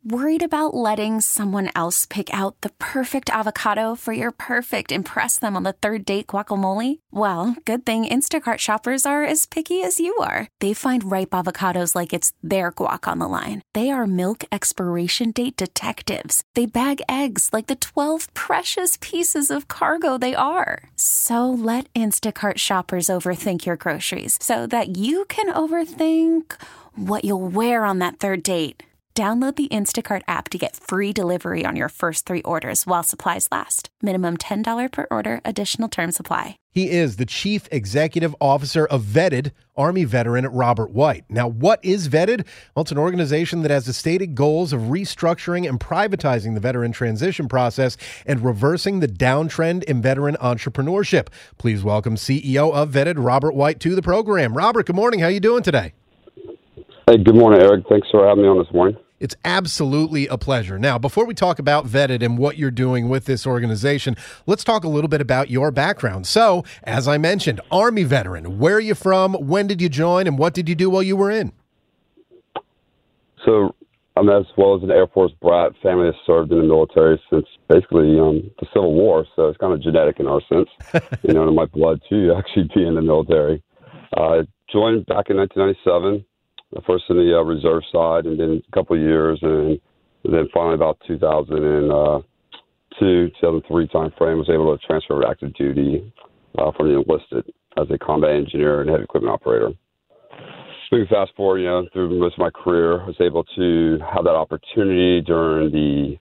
Worried about letting someone else pick out the perfect avocado for your perfect impress them on the third date guacamole? Well, good thing Instacart shoppers are as picky as you are. They find ripe avocados like it's their guac on the line. They are milk expiration date detectives. They bag eggs like the 12 precious pieces of cargo they are. So let Instacart shoppers overthink your groceries so that you can overthink what you'll wear on that third date. Download the Instacart app to get free delivery on your first 3 orders while supplies last. Minimum $10 per order. Additional terms apply. He is the Chief Executive Officer of Vetted, Army veteran Robert White. Now, what is Vetted? Well, it's an organization that has the stated goals of restructuring and privatizing the veteran transition process and reversing the downtrend in veteran entrepreneurship. Please welcome CEO of Vetted, Robert White, to the program. Robert, good morning. How are you doing today? Hey, good morning, Eric. Thanks for having me on this morning. It's absolutely a pleasure. Now, before we talk about Vetted and what you're doing with this organization, let's talk a little bit about your background. So, as I mentioned, Army veteran. Where are you from? When did you join? And what did you do while you were in? So, I'm as well as an Air Force brat. Family has served in the military since basically the Civil War, so it's kind of genetic in our sense. In my blood, too, actually be in the military. Joined back in 1997. First in the reserve side, and then a couple of years, and then finally about 2002, 2003 time frame, was able to transfer to active duty from the enlisted as a combat engineer and heavy equipment operator. Moving fast forward, through most of my career, I was able to have that opportunity during the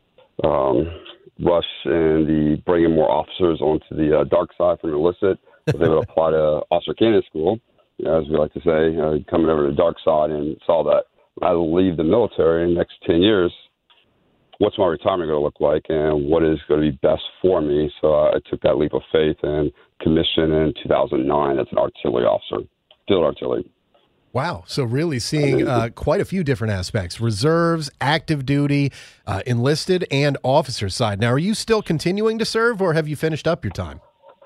rush and the bringing more officers onto the dark side from the enlisted. I was able to apply to officer candidate school. As we like to say, coming over to the dark side, and saw that I will leave the military in the next 10 years. What's my retirement going to look like, and what is going to be best for me? So I took that leap of faith and commissioned in 2009 as an artillery officer, field artillery. Wow. So really seeing quite a few different aspects: reserves, active duty, enlisted, and officer side. Now, are you still continuing to serve, or have you finished up your time?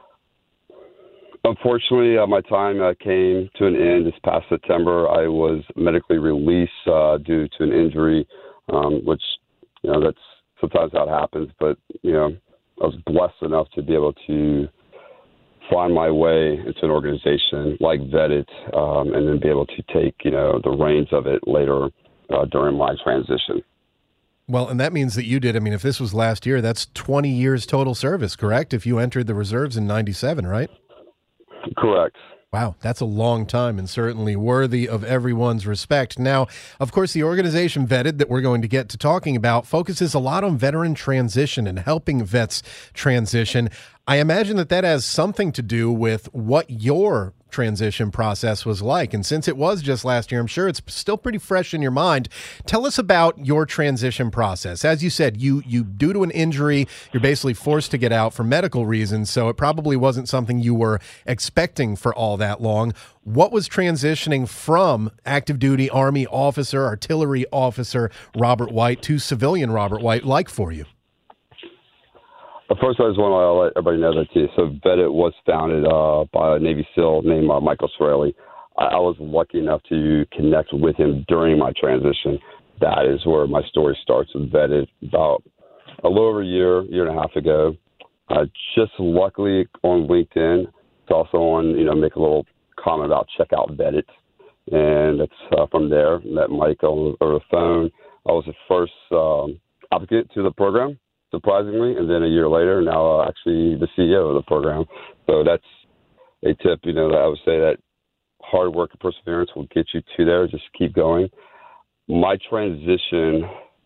Unfortunately, my time came to an end this past September. I was medically released due to an injury, which, that's sometimes how it happens. But, I was blessed enough to be able to find my way into an organization like Vetted, and then be able to take, the reins of it later during my transition. Well, and that means that you did. I mean, if this was last year, that's 20 years total service, correct? If you entered the reserves in 97, right? Correct. Wow, that's a long time and certainly worthy of everyone's respect. Now, of course, the organization Vetted that we're going to get to talking about focuses a lot on veteran transition and helping vets transition. I imagine that has something to do with what your transition process was like. And since it was just last year, I'm sure it's still pretty fresh in your mind. Tell us about your transition process. As you said, you due to an injury, you're basically forced to get out for medical reasons, so it probably wasn't something you were expecting for all that long. What was transitioning from active duty Army officer, artillery officer Robert White to civilian Robert White like for you? First, I just want to let everybody know that, too. So Vetted was founded by a Navy SEAL named Michael Sorelli. I was lucky enough to connect with him during my transition. That is where my story starts with Vetted. About a little over a year and a half ago, just luckily on LinkedIn, it's also on, make a little comment about check out Vetted. And it's from there, met Mike over the phone. I was the first applicant to the program, surprisingly, and then a year later, now actually the CEO of the program. So that's a tip, that I would say that hard work and perseverance will get you to there. Just keep going. My transition,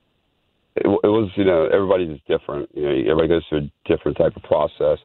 it was, everybody's different. Everybody goes through a different type of process.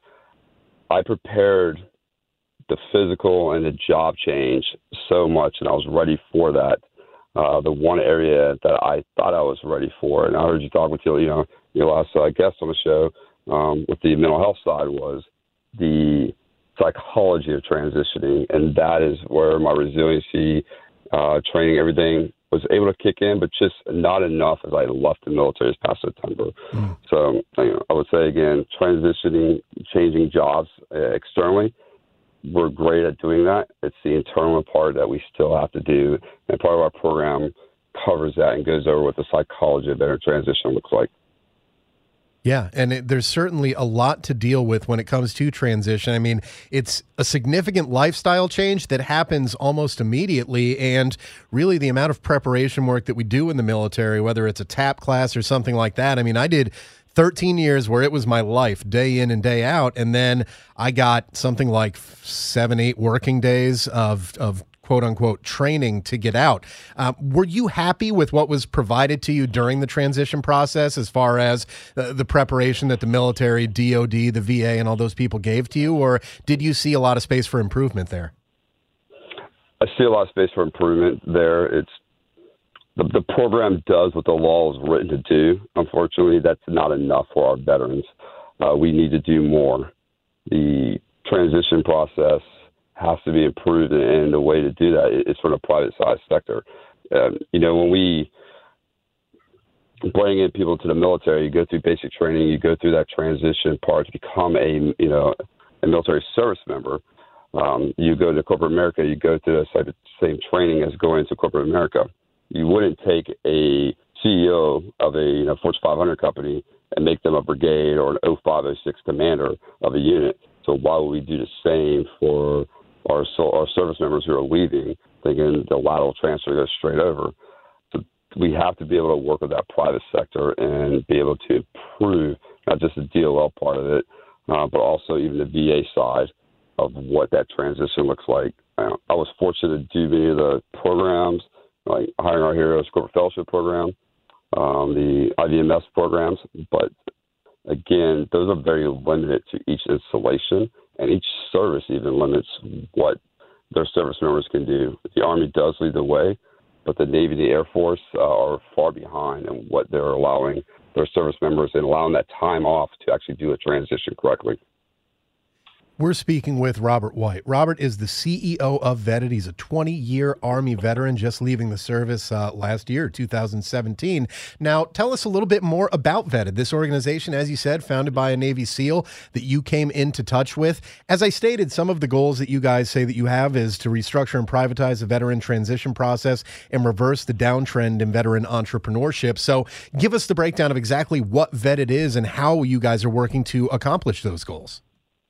I prepared the physical and the job change so much, and I was ready for that. The one area that I thought I was ready for, and I heard you talk with your last guest on the show with the mental health side, was the psychology of transitioning, and that is where my resiliency training, everything was able to kick in, but just not enough as I left the military this past September. So I would say, again, transitioning, changing jobs externally, we're great at doing that. It's the internal part that we still have to do. And part of our program covers that and goes over what the psychology of veteran transition looks like. Yeah, and there's certainly a lot to deal with when it comes to transition. I mean, it's a significant lifestyle change that happens almost immediately, and really the amount of preparation work that we do in the military, whether it's a TAP class or something like that. I mean, I did 13 years where it was my life, day in and day out, and then I got something like 7-8 working days of quote-unquote training to get out. Were you happy with what was provided to you during the transition process as far as the preparation that the military, DOD, the VA, and all those people gave to you, or did you see a lot of space for improvement there? I see a lot of space for improvement there. It's the program does what the law is written to do. Unfortunately, that's not enough for our veterans. We need to do more. The transition process has to be improved, and the way to do that is from the private side sector. When we bring in people to the military, you go through basic training, you go through that transition part to become a military service member. You go to corporate America, you go through the same training as going to corporate America. You wouldn't take a CEO of a Fortune 500 company and make them a brigade or an 0506 commander of a unit. So why would we do the same for our service members who are leaving, thinking the lateral transfer goes straight over? So we have to be able to work with that private sector and be able to improve not just the DOL part of it, but also even the VA side of what that transition looks like. I was fortunate to do many of the programs, like Hiring Our Heroes Corporate Fellowship Program, the IVMS programs, but again, those are very limited to each installation, and each service even limits what their service members can do. The Army does lead the way, but the Navy and the Air Force are far behind in what they're allowing their service members and allowing that time off to actually do a transition correctly. We're speaking with Robert White. Robert is the CEO of Vetted. He's a 20-year Army veteran, just leaving the service last year, 2017. Now, tell us a little bit more about Vetted. This organization, as you said, founded by a Navy SEAL that you came into touch with. As I stated, some of the goals that you guys say that you have is to restructure and privatize the veteran transition process and reverse the downtrend in veteran entrepreneurship. So give us the breakdown of exactly what Vetted is and how you guys are working to accomplish those goals.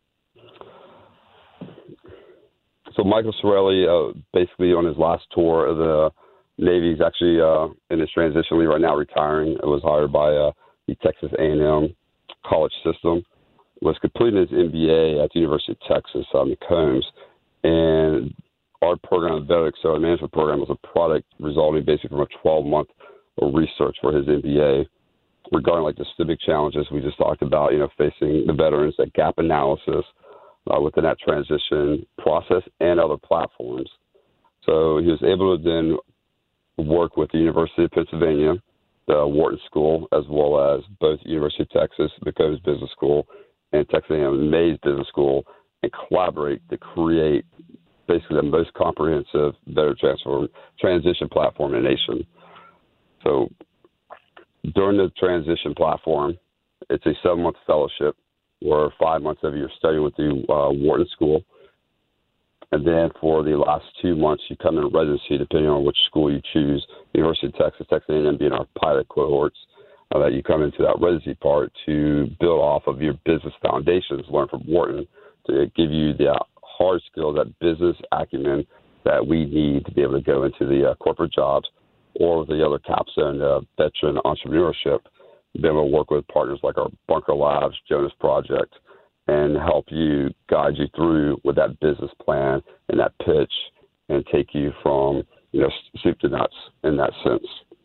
So Michael Sorelli, basically on his last tour of the Navy, he's actually in his transition leave right now, retiring. It was hired by the Texas A&M college system. Was completing his MBA at the University of Texas on Combs. And our program, the Vetted Accelerated Management Program, was a product resulting basically from a 12-month research for his MBA regarding like the systemic challenges we just talked about, facing the veterans, that gap analysis, within that transition process and other platforms. So he was able to then work with the University of Pennsylvania, the Wharton School, as well as both University of Texas, the Combs Business School, and Texas A&M Mays Business School, and collaborate to create basically the most comprehensive veteran transition platform in the nation. So during the transition platform, it's a 7-month fellowship where 5 months of it you're studying with the Wharton School. And then for the last 2 months, you come in residency, depending on which school you choose. University of Texas, Texas A&M being our pilot cohorts, that you come into that residency part to build off of your business foundations, learn from Wharton, to give you the hard skills, that business acumen that we need to be able to go into the corporate jobs or the other capstone veteran entrepreneurship. Be able to work with partners like our Bunker Labs, Jonas Project, and help you, guide you through with that business plan and that pitch and take you from, soup to nuts in that sense.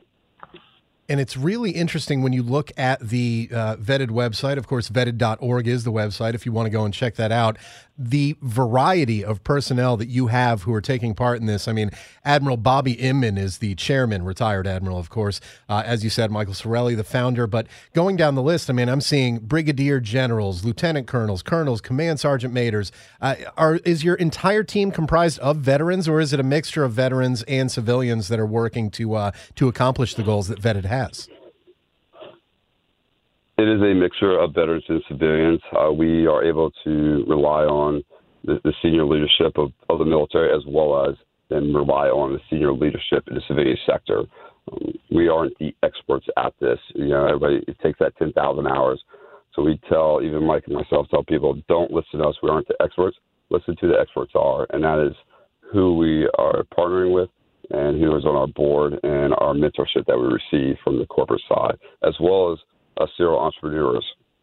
And it's really interesting when you look at the Vetted website. Of course, vetted.org is the website if you want to go and check that out. The variety of personnel that you have who are taking part in this. I mean, Admiral Bobby Inman is the chairman, retired admiral, of course. As you said, Michael Sorelli, the founder. But going down the list, I mean, I'm seeing brigadier generals, lieutenant colonels, command sergeant majors. Is your entire team comprised of veterans, or is it a mixture of veterans and civilians that are working to accomplish the goals that Vetted has? It is a mixture of veterans and civilians. We are able to rely on the senior leadership of the military, as well as then rely on the senior leadership in the civilian sector. We aren't the experts at this. Everybody, it takes that 10,000 hours. So we tell, even Mike and myself tell people, don't listen to us. We aren't the experts. Listen to the experts are, and that is who we are partnering with and who is on our board and our mentorship that we receive from the corporate side, as well as serial entrepreneurs.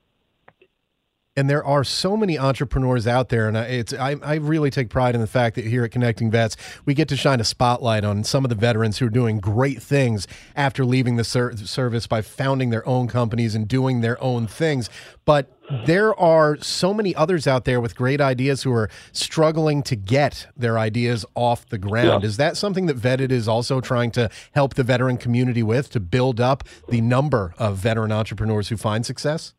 And there are so many entrepreneurs out there, and I really take pride in the fact that here at Connecting Vets, we get to shine a spotlight on some of the veterans who are doing great things after leaving the service by founding their own companies and doing their own things. But there are so many others out there with great ideas who are struggling to get their ideas off the ground. Yeah. Is that something that Vetted is also trying to help the veteran community with, to build up the number of veteran entrepreneurs who find success?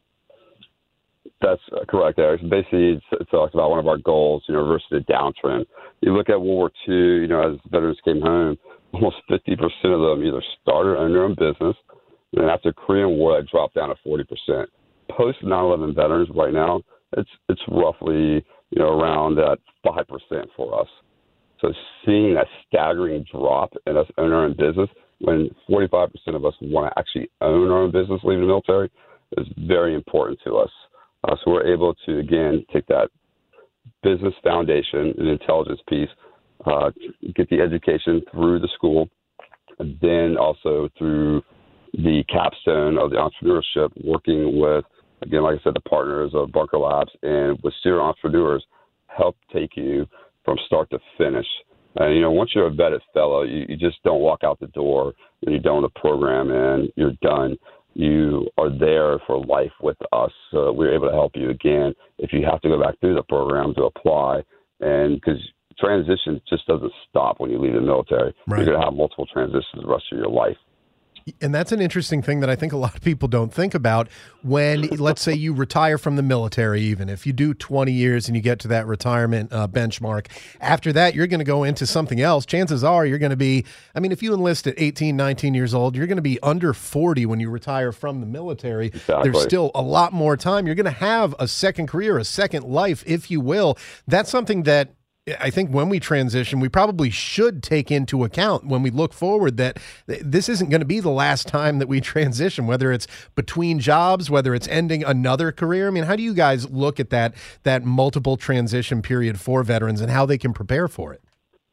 That's correct, Eric. Basically, it's talks about one of our goals, reverse the downtrend. You look at World War II, as veterans came home, almost 50% of them either started or owned their own business. And then after the Korean War, it dropped down to 40%. Post 9/11 veterans right now, it's roughly, around at 5% for us. So seeing that staggering drop in us owning our own business, when 45% of us want to actually own our own business leaving the military, is very important to us. So we're able to, again, take that business foundation and intelligence piece, get the education through the school, and then also through the capstone of the entrepreneurship, working with, again, like I said, the partners of Bunker Labs and with serial entrepreneurs, help take you from start to finish. And, once you're a vetted fellow, you just don't walk out the door when you're done with the program and you're done. You are there for life with us. So we're able to help you again if you have to go back through the program to apply. And because transition just doesn't stop when you leave the military. Right. You're going to have multiple transitions the rest of your life. And that's an interesting thing that I think a lot of people don't think about when, let's say, you retire from the military. Even if you do 20 years and you get to that retirement benchmark, after that, you're going to go into something else. Chances are you're going to be, if you enlist at 18, 19 years old, you're going to be under 40 when you retire from the military. Exactly. There's still a lot more time. You're going to have a second career, a second life, if you will. That's something that I think when we transition, we probably should take into account when we look forward that this isn't going to be the last time that we transition, whether it's between jobs, whether it's ending another career. How do you guys look at that multiple transition period for veterans and how they can prepare for it?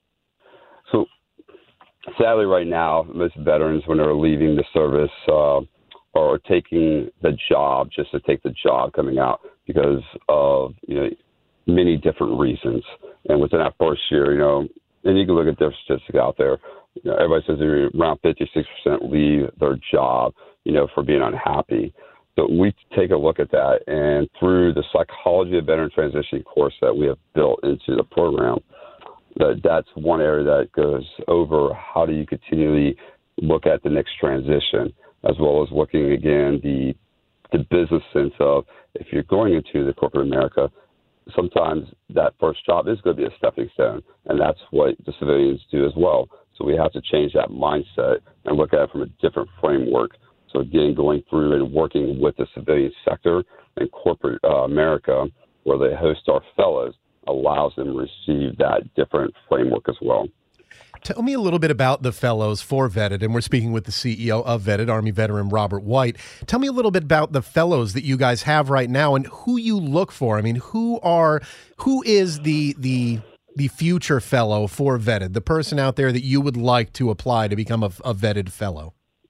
So sadly right now, most veterans, when they're leaving the service, are taking the job just to take the job coming out because of, many different reasons. And within that first year, and you can look at different statistics out there, everybody says around 56% leave their job, for being unhappy. So we take a look at that, and through the Psychology of Veteran Transition course that we have built into the program, that's one area that goes over how do you continually look at the next transition, as well as looking, again, the business sense of if you're going into the corporate America, sometimes that first job is going to be a stepping stone, and that's what the civilians do as well. So we have to change that mindset and look at it from a different framework. So again, going through and working with the civilian sector and corporate America, where they host our fellows, allows them to receive that different framework as well. Tell me a little bit about the fellows for Vetted, and we're speaking with the CEO of Vetted, Army veteran Robert White. Tell me a little bit about the fellows that you guys have right now and who you look for. Who is the future fellow for Vetted, the person out there that you would like to apply to become a Vetted fellow?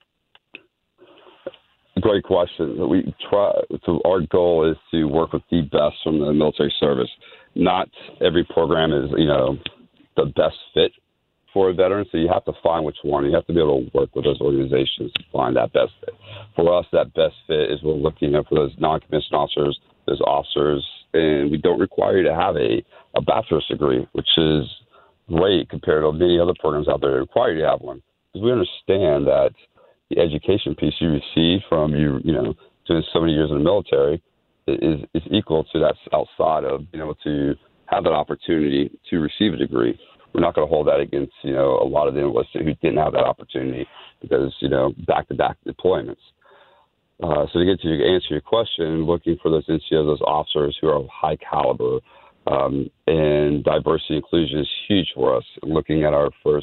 Great question. We try. So our goal is to work with the best from the military service. Not every program is, the best fit for a veteran, so you have to find which one. You have to be able to work with those organizations to find that best fit. For us, that best fit is we're looking for those non-commissioned officers, those officers, and we don't require you to have a bachelor's degree, which is great compared to many other programs out there that require you to have one. Because we understand that the education piece you receive from doing so many years in the military is equal to that outside of being able to have that opportunity to receive a degree. We're not going to hold that against, a lot of the enlisted who didn't have that opportunity because, back-to-back deployments. So to get to answer your question, looking for those NCOs, those officers who are of high caliber, and diversity inclusion is huge for us. Looking at our first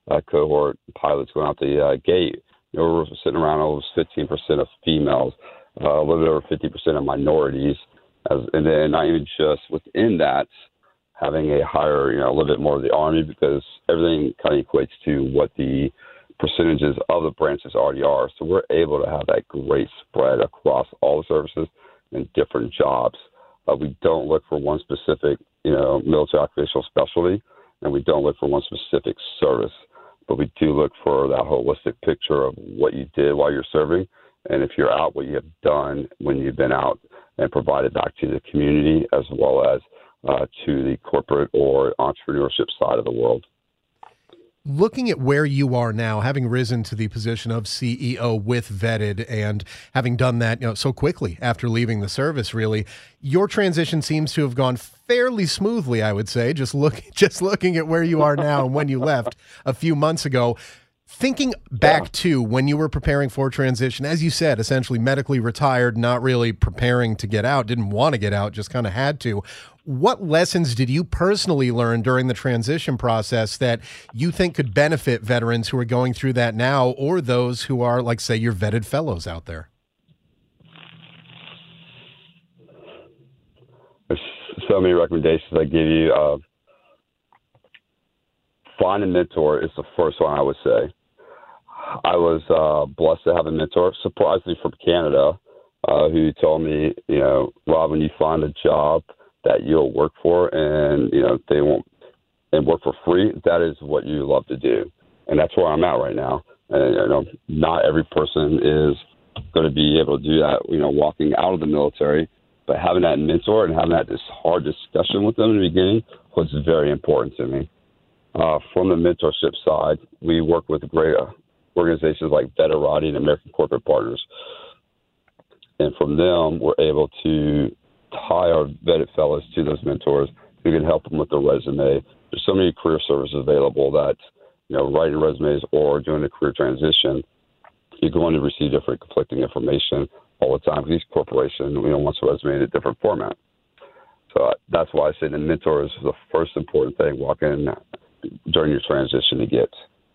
cohort pilots going out the gate, we're sitting around almost 15% of females, a little bit over 50% of minorities, and then not even just within that, having a higher, a little bit more of the Army, because everything kind of equates to what the percentages of the branches already are. So we're able to have that great spread across all the services and different jobs. We don't look for one specific, military occupational specialty, and we don't look for one specific service, but we do look for that holistic picture of what you did while you're serving, and if you're out, what you have done when you've been out and provided back to the community as well as to the corporate or entrepreneurship side of the world. Looking at where you are now, having risen to the position of CEO with Vetted and having done that so quickly after leaving the service, really, your transition seems to have gone fairly smoothly, I would say, just looking at where you are now and when you left a few months ago. Thinking back to when you were preparing for transition, as you said, essentially medically retired, not really preparing to get out, didn't want to get out, just kind of had to. What lessons did you personally learn during the transition process that you think could benefit veterans who are going through that now, or those who are, like, say, your vetted fellows out there? There's so many recommendations I give you. Find a mentor is the first one I would say. I was blessed to have a mentor, surprisingly from Canada, who told me, Rob, when you find a job that you'll work for and, they won't, and work for free, that is what you love to do. And that's where I'm at right now. And, not every person is going to be able to do that, walking out of the military, but having that mentor and having that this hard discussion with them in the beginning was very important to me. From the mentorship side, we work with great organizations like Veterati and American Corporate Partners. And from them, we're able to tie our vetted fellows to those mentors who can help them with their resume. There's so many career services available that, writing resumes or doing a career transition, you're going to receive different conflicting information all the time. Each corporation, wants a resume in a different format. So that's why I say the mentor is the first important thing walking during your transition to get.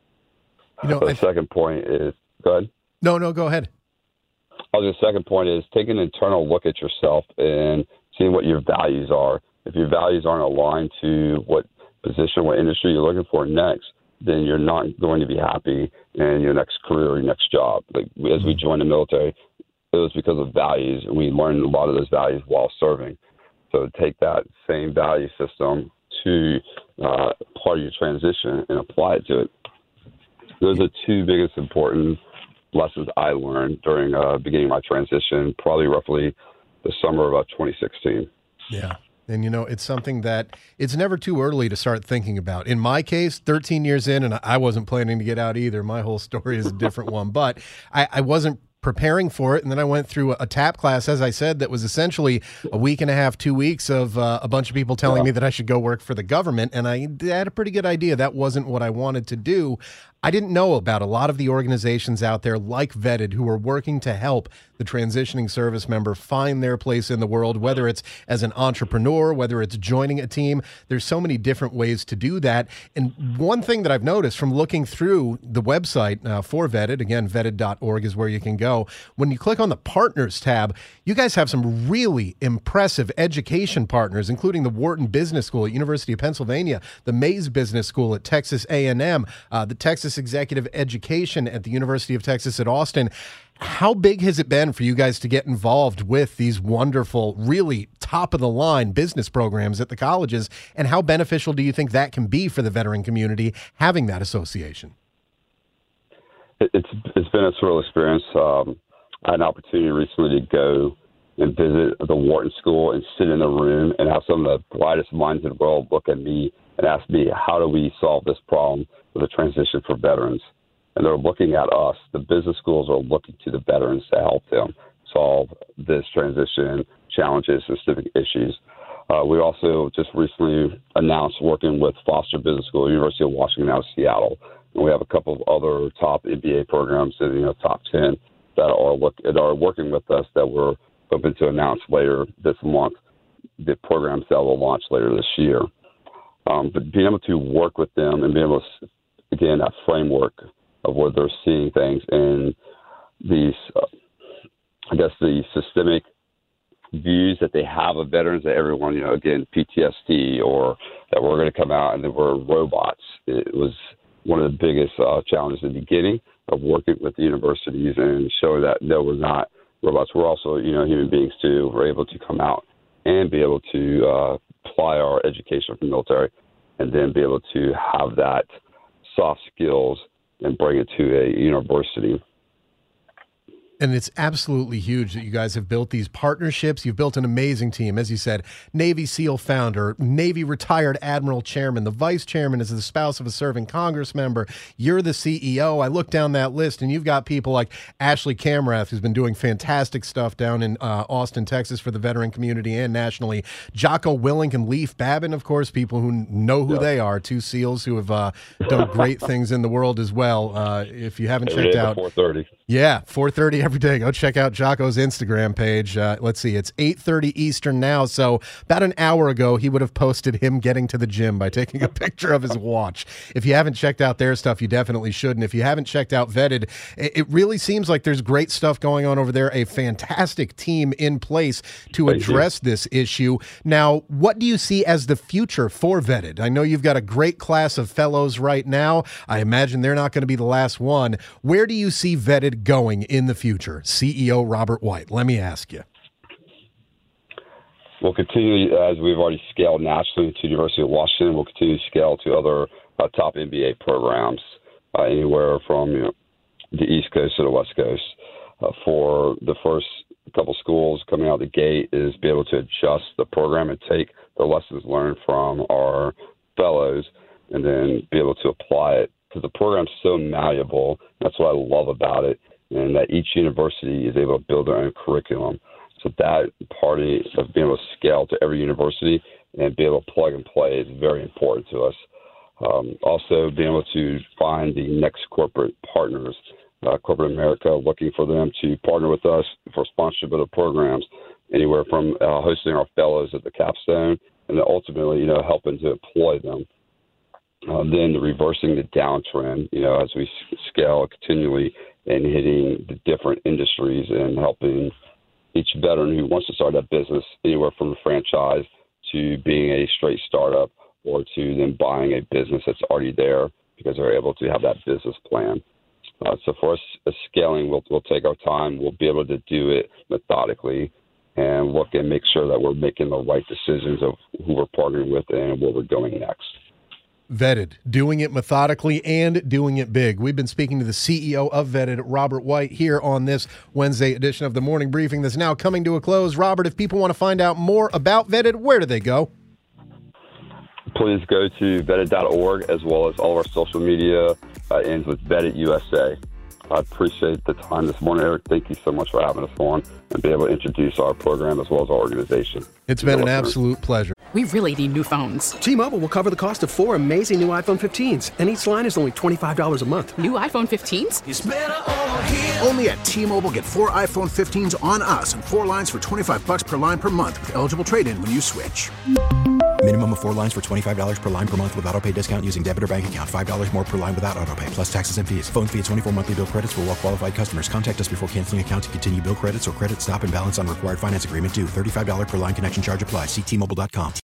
The second point is, go ahead. No, go ahead. The second point is take an internal look at yourself and seeing what your values are. If your values aren't aligned to what position, what industry you're looking for next, then you're not going to be happy in your next career or your next job. Like, as we joined the military, it was because of values, and we learned a lot of those values while serving. So take that same value system to part of your transition and apply it to it. Those are two biggest important lessons I learned during beginning my transition, probably roughly the summer of 2016. Yeah. And, it's something that it's never too early to start thinking about. In my case, 13 years in, and I wasn't planning to get out either. My whole story is a different one, but I wasn't preparing for it. And then I went through a TAP class, as I said, that was essentially a week and a half, 2 weeks of a bunch of people telling me that I should go work for the government. And I had a pretty good idea that wasn't what I wanted to do. I didn't know about a lot of the organizations out there like Vetted who are working to help the transitioning service member find their place in the world, whether it's as an entrepreneur, whether it's joining a team. There's so many different ways to do that. And one thing that I've noticed from looking through the website for Vetted, again, vetted.org is where you can go. When you click on the Partners tab, you guys have some really impressive education partners, including the Wharton Business School at University of Pennsylvania, the Mays Business School at Texas A&M, the Texas Executive Education at the University of Texas at Austin. How big has it been for you guys to get involved with these wonderful, really top-of-the-line business programs at the colleges, and how beneficial do you think that can be for the veteran community, having that association? It's been a surreal experience. I had an opportunity recently to go and visit the Wharton School and sit in the room and have some of the brightest minds in the world look at me and ask me, how do we solve this problem with a transition for veterans? And they're looking at us. The business schools are looking to the veterans to help them solve this transition challenges and specific issues. We also just recently announced working with Foster Business School, University of Washington out of Seattle. And we have a couple of other top MBA programs, top 10 that are working with us that we're hoping to announce later this month, the programs that will launch later this year. But being able to work with them and being able to again, that framework of where they're seeing things and these, I guess, the systemic views that they have of veterans, that everyone, again, PTSD, or that we're going to come out and that we're robots. It was one of the biggest challenges in the beginning of working with the universities and showing that, no, we're not robots. We're also, human beings too. We're able to come out and be able to apply our education from the military and then be able to have that soft skills and bring it to a university. And it's absolutely huge that you guys have built these partnerships. You've built an amazing team. As you said, Navy SEAL founder, Navy retired Admiral chairman, the vice chairman is the spouse of a serving Congress member. You're the CEO. I look down that list, and you've got people like Ashley Kamrath, who's been doing fantastic stuff down in Austin, Texas for the veteran community and nationally. Jocko Willink and Leif Babin, of course, people who know who they are, two SEALs who have done great things in the world as well. If you haven't checked out 4:30. Yeah, 4:30 every day. Go check out Jocko's Instagram page. Let's see, it's 8:30 Eastern now, so about an hour ago, he would have posted him getting to the gym by taking a picture of his watch. If you haven't checked out their stuff, you definitely should. And if you haven't checked out Vetted, it really seems like there's great stuff going on over there, a fantastic team in place to address this issue. Now, what do you see as the future for Vetted? I know you've got a great class of fellows right now. I imagine they're not going to be the last one. Where do you see Vetted going in the future? CEO Robert White, let me ask you. We'll continue, as we've already scaled nationally to the University of Washington. We'll continue to scale to other top MBA programs, anywhere from the East Coast to the West Coast. For the first couple schools coming out the gate is be able to adjust the program and take the lessons learned from our fellows and then be able to apply it, because the program's so malleable. That's what I love about it, and that each university is able to build their own curriculum. So that part of being able to scale to every university and be able to plug and play is very important to us. Also, being able to find the next corporate partners, corporate America, looking for them to partner with us for sponsorship of the programs, anywhere from hosting our fellows at the capstone and then ultimately, helping to employ them. Then reversing the downtrend, as we scale continually and hitting the different industries and helping each veteran who wants to start a business, anywhere from a franchise to being a straight startup or to them buying a business that's already there because they're able to have that business plan. So for us, scaling, we'll take our time. We'll be able to do it methodically and look and make sure that we're making the right decisions of who we're partnering with and where we're going next. Vetted, doing it methodically and doing it big. We've been speaking to the CEO of Vetted, Robert White, here on this Wednesday edition of the Morning Briefing that's now coming to a close. Robert, if people want to find out more about Vetted, where do they go? Please go to vetted.org, as well as all of our social media ends with Vetted USA. I appreciate the time this morning, Eric. Thank you so much for having us on and be able to introduce our program as well as our organization. It's been an absolute pleasure. We really need new phones. T-Mobile will cover the cost of 4 amazing new iPhone 15s, and each line is only $25 a month. New iPhone 15s? It's better over here. Only at T-Mobile, get 4 iPhone 15s on us and 4 lines for $25 per line per month with eligible trade-in when you switch. Minimum of 4 lines for $25 per line per month with autopay discount using debit or bank account. $5 more per line without autopay, plus taxes and fees. Phone fee at 24 monthly bill credits for well-qualified customers. Contact us before canceling account to continue bill credits or credit stop and balance on required finance agreement due. $35 per line connection charge applies. See T-Mobile.com.